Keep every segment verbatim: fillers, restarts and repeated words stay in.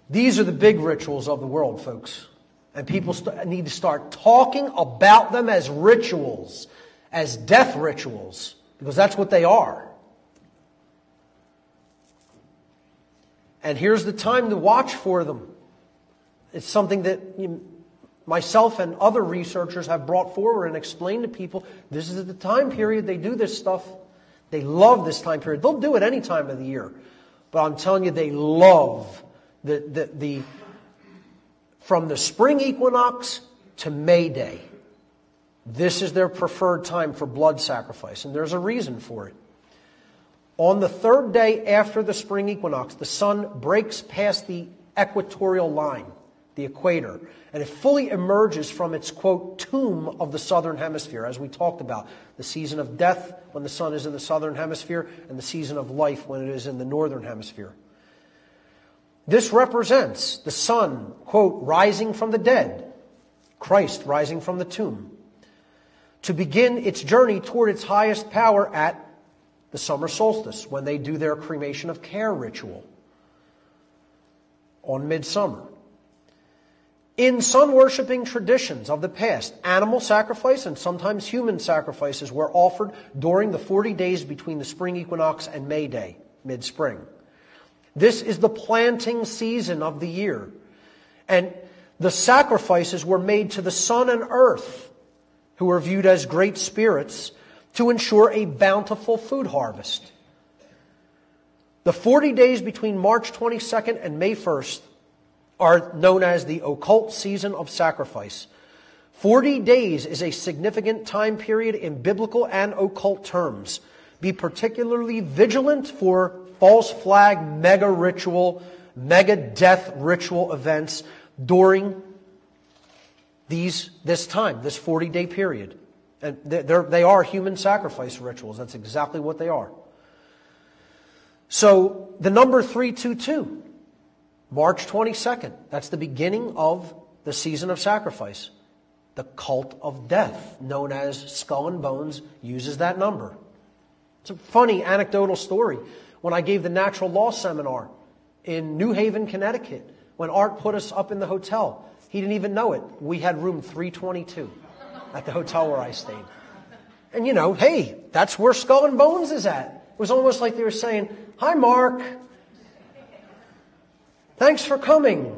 These are the big rituals of the world, folks. And people st- need to start talking about them as rituals, as death rituals, because that's what they are. And here's the time to watch for them. It's something that you, myself and other researchers have brought forward and explained to people. This is the time period they do this stuff. They love this time period. They'll do it any time of the year. But I'm telling you, they love the, the, the from the spring equinox to May Day. This is their preferred time for blood sacrifice. And there's a reason for it. On the third day after the spring equinox, the sun breaks past the equatorial line, the equator, and it fully emerges from its, quote, tomb of the southern hemisphere, as we talked about. The season of death when the sun is in the southern hemisphere, and the season of life when it is in the northern hemisphere. This represents the sun, quote, rising from the dead, Christ rising from the tomb, to begin its journey toward its highest power at the summer solstice, when they do their cremation of care ritual on midsummer. In sun-worshipping traditions of the past, animal sacrifice and sometimes human sacrifices were offered during the forty days between the spring equinox and May Day, mid-spring. This is the planting season of the year. And the sacrifices were made to the sun and earth, who are viewed as great spirits, to ensure a bountiful food harvest. The forty days between March twenty-second and May first are known as the occult season of sacrifice. Forty days is a significant time period in biblical and occult terms. Be particularly vigilant for false flag, mega ritual, mega death ritual events during these this time, this forty-day period. And they're, they are human sacrifice rituals. That's exactly what they are. So the number three two two, March twenty-second, that's the beginning of the season of sacrifice. The cult of death, known as Skull and Bones, uses that number. It's a funny anecdotal story. When I gave the natural law seminar in New Haven, Connecticut, when Art put us up in the hotel, he didn't even know it. We had room three twenty-two at the hotel where I stayed. And you know, hey, that's where Skull and Bones is at. It was almost like they were saying, "Hi, Mark. Thanks for coming."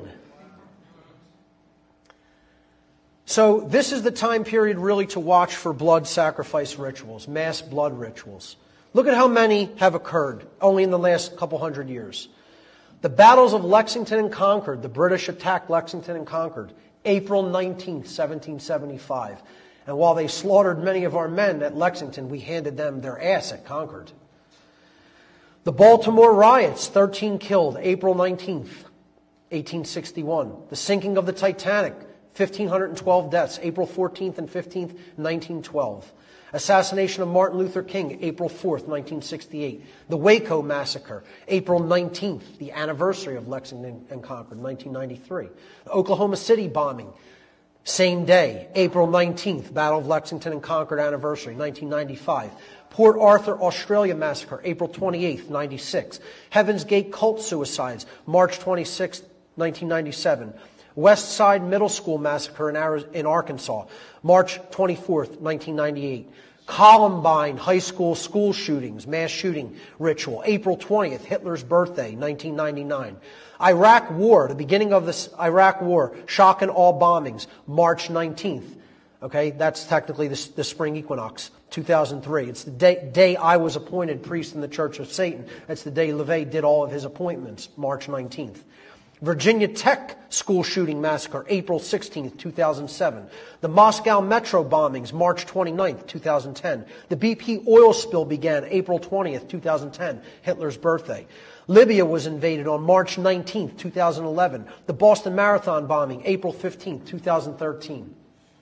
So this is the time period really to watch for blood sacrifice rituals, mass blood rituals. Look at how many have occurred only in the last couple hundred years. The battles of Lexington and Concord, the British attacked Lexington and Concord, April nineteenth, seventeen seventy-five. And while they slaughtered many of our men at Lexington, we handed them their ass at Concord. The Baltimore riots, thirteen killed, April nineteenth, eighteen sixty-one. The sinking of the Titanic, one thousand five hundred twelve deaths, April fourteenth and fifteenth, nineteen twelve. Assassination of Martin Luther King, April fourth, nineteen sixty-eight. The Waco Massacre, April nineteenth, the anniversary of Lexington and Concord, nineteen ninety-three. The Oklahoma City bombing, same day, April nineteenth, Battle of Lexington and Concord anniversary, nineteen ninety-five. Port Arthur, Australia Massacre, April twenty-eighth, ninety-six. Heaven's Gate cult suicides, March twenty-sixth, nineteen ninety-seven. West Side Middle School Massacre in, Ari- in Arkansas, March twenty-fourth, nineteen ninety-eight. Columbine High School school shootings, mass shooting ritual, April twentieth, Hitler's birthday, nineteen ninety-nine. Iraq War, the beginning of the Iraq War, shock and awe bombings, March nineteenth. Okay, that's technically the, the spring equinox, two thousand three. It's the day, day I was appointed priest in the Church of Satan. That's the day LaVey did all of his appointments, March nineteenth. Virginia Tech school shooting massacre, April sixteenth, two thousand seven. The Moscow Metro bombings, March twenty-ninth, two thousand ten. The B P oil spill began April twentieth, two thousand ten, Hitler's birthday. Libya was invaded on March nineteenth, two thousand eleven. The Boston Marathon bombing, April fifteenth, two thousand thirteen.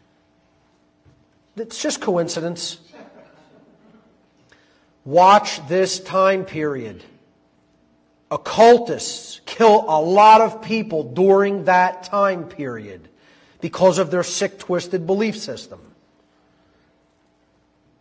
It's just coincidence. Watch this time period. Occultists kill a lot of people during that time period because of their sick, twisted belief system.